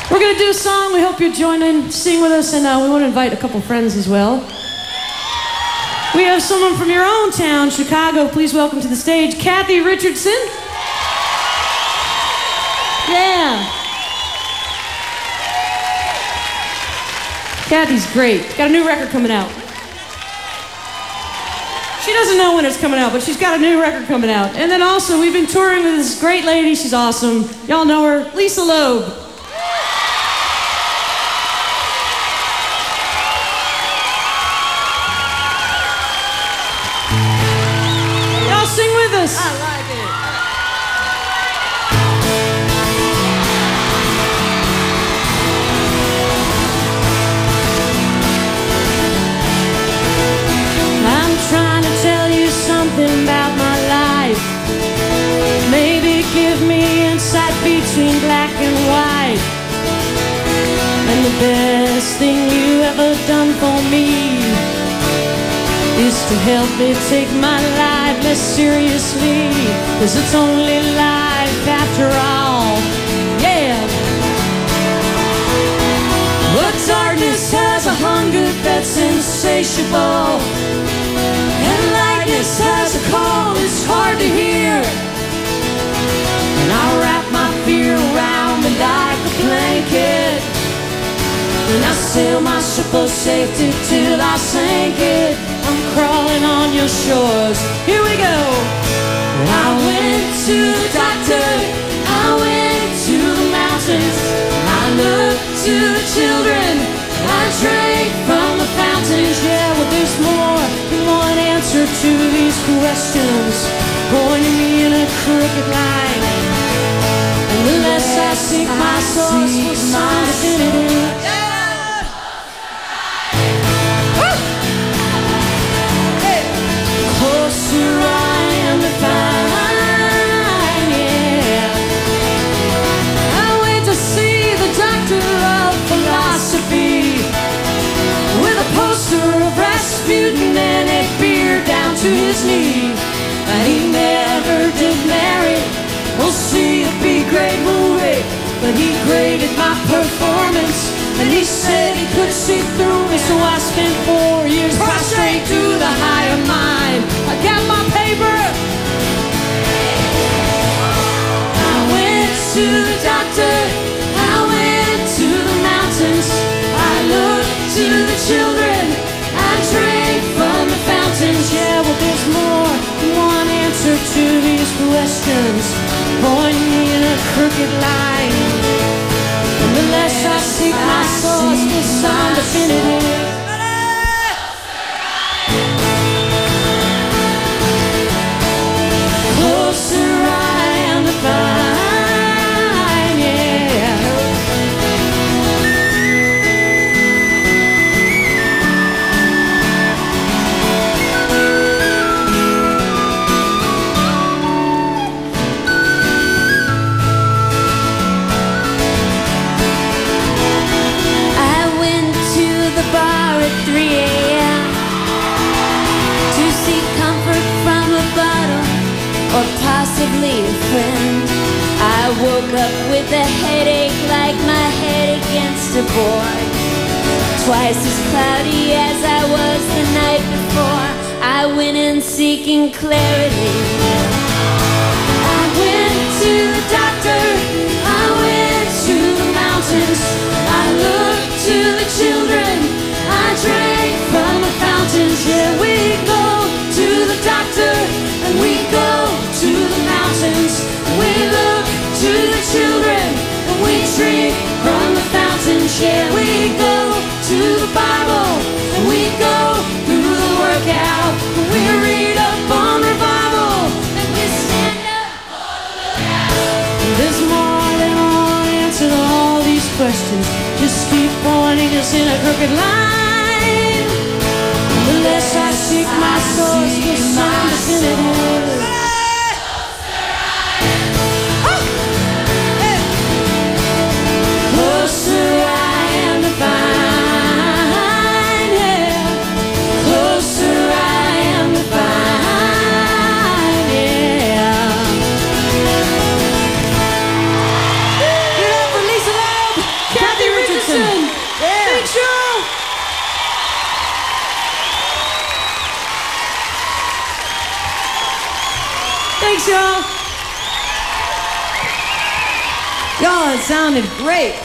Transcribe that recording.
We're going to do a song. We hope you join in, sing with us, and we want to invite a couple friends as well. We have someone from your own town, Chicago. Please welcome to the stage, Kathy Richardson. Yeah. Kathy's great. Got a new record coming out. She doesn't know when it's coming out, but she's got a new record coming out. And then also, we've been touring with this great lady. She's awesome. Y'all know her, Lisa Loeb. Y'all sing with us. I like it. I'm trying to tell you something about my life. Maybe give me insight between black and white. And the best thing you ever done for me is to help me take my life less seriously. 'Cause it's only life after all. Yeah. But darkness has a hunger that's insatiable, and lightness has a call it's hard to hear. And I wrap my fear around me like a blanket, and I sail my ship of safety till I sink it. I'm crawling on your shores. Here we go. I went to the doctor, I went to the mountains, I looked to the children, I drank from the fountains. Yeah, well there's more than one answer to these questions, pointing me in a crooked line. And the less I seek my source for some definitive. Closer I am to find, yeah. I went to see the doctor of philosophy with a poster of Rasputin and a beard down to his knee. And he never did marry. We'll see, it'd be a great movie. But he graded my performance, and he said he could see through me. So I spent 4 years prostrate to the higher mind. I got my paper. I went to the doctor, I went to the mountains, I looked to the children, I drank from the fountains. Yeah, well there's more than one answer to these questions, pointing me in a crooked line. And the less I seek my source for some definitive. Closer I am to find, yeah. I went to the bar at 3 a.m. to seek comfort from a bottle or possibly a friend. I woke up with a headache like my head against a board, twice as cloudy as I was the night before. I went in seeking clarity. I went to the doctor, I went to the mountains, I looked to the children, I drank from the fountains. Yeah, we go to the doctor, and we go to the mountains, we look to the children, and we drink from the fountains. Yeah, we go to the Bible, and we go through the workout, and we read up on revival, and we stand up for the lookout. There's more than one answer to all these questions. Just keep pointing us in a crooked line. And the less I seek my source for some definitive. Closer I am to find, yeah. Closer I am to find, yeah. Give it up for Lisa Loeb. Thanks, y'all. Y'all, it sounded great.